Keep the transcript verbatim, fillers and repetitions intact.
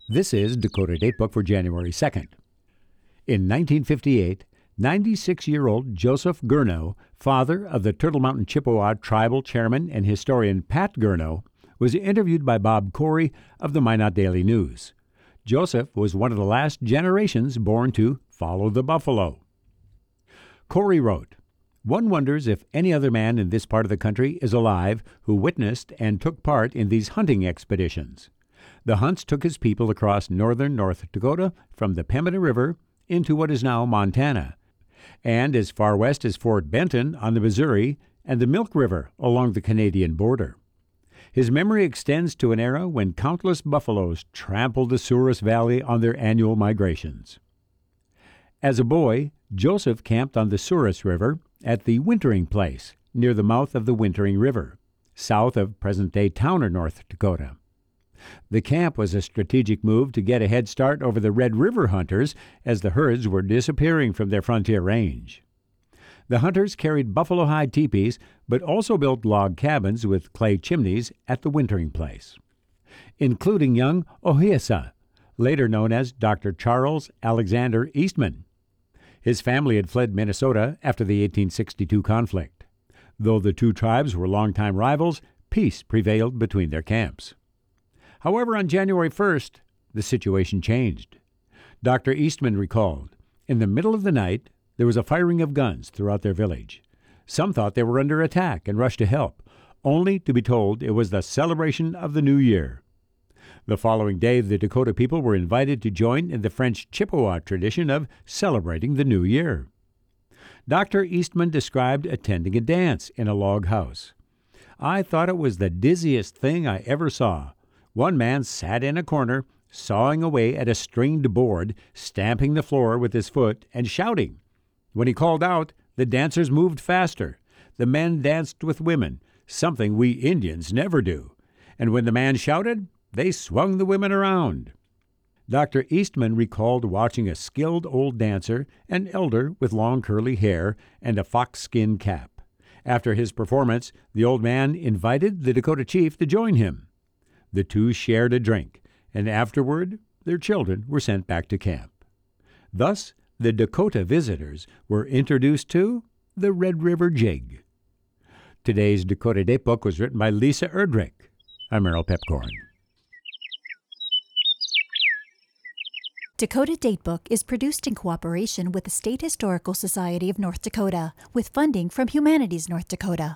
This is Dakota Datebook for January second. In nineteen fifty-eight, ninety-six-year-old Joseph Gurno, father of the Turtle Mountain Chippewa tribal chairman and historian Pat Gurno, was interviewed by Bob Corey of the Minot Daily News. Joseph was one of the last generations born to follow the buffalo. Corey wrote, "One wonders if any other man in this part of the country is alive who witnessed and took part in these hunting expeditions. The hunts took his people across northern North Dakota from the Pembina River into what is now Montana, and as far west as Fort Benton on the Missouri and the Milk River along the Canadian border. His memory extends to an era when countless buffaloes trampled the Souris Valley on their annual migrations. As a boy, Joseph camped on the Souris River at the Wintering Place near the mouth of the Wintering River, south of present-day Towner, North Dakota. The camp was a strategic move to get a head start over the Red River hunters as the herds were disappearing from their frontier range. The hunters carried buffalo-hide teepees, but also built log cabins with clay chimneys at the Wintering Place, including young Ohiesa, later known as Doctor Charles Alexander Eastman. His family had fled Minnesota after the eighteen sixty-two conflict. Though the two tribes were longtime rivals, peace prevailed between their camps. However, on January first, the situation changed. Doctor Eastman recalled, in the middle of the night, there was a firing of guns throughout their village. Some thought they were under attack and rushed to help, only to be told it was the celebration of the New Year. The following day, the Dakota people were invited to join in the French Chippewa tradition of celebrating the New Year. Doctor Eastman described attending a dance in a log house. "I thought it was the dizziest thing I ever saw. One man sat in a corner, sawing away at a stringed board, stamping the floor with his foot and shouting. When he called out, the dancers moved faster. The men danced with women, something we Indians never do. And when the man shouted, they swung the women around." Doctor Eastman recalled watching a skilled old dancer, an elder with long curly hair and a fox-skin cap. After his performance, the old man invited the Dakota chief to join him. The two shared a drink, and afterward their children were sent back to camp. Thus, the Dakota visitors were introduced to the Red River Jig. Today's Dakota Datebook was written by Lisa Erdrich. I'm Merrill Pepcorn. Dakota Datebook is produced in cooperation with the State Historical Society of North Dakota, with funding from Humanities North Dakota.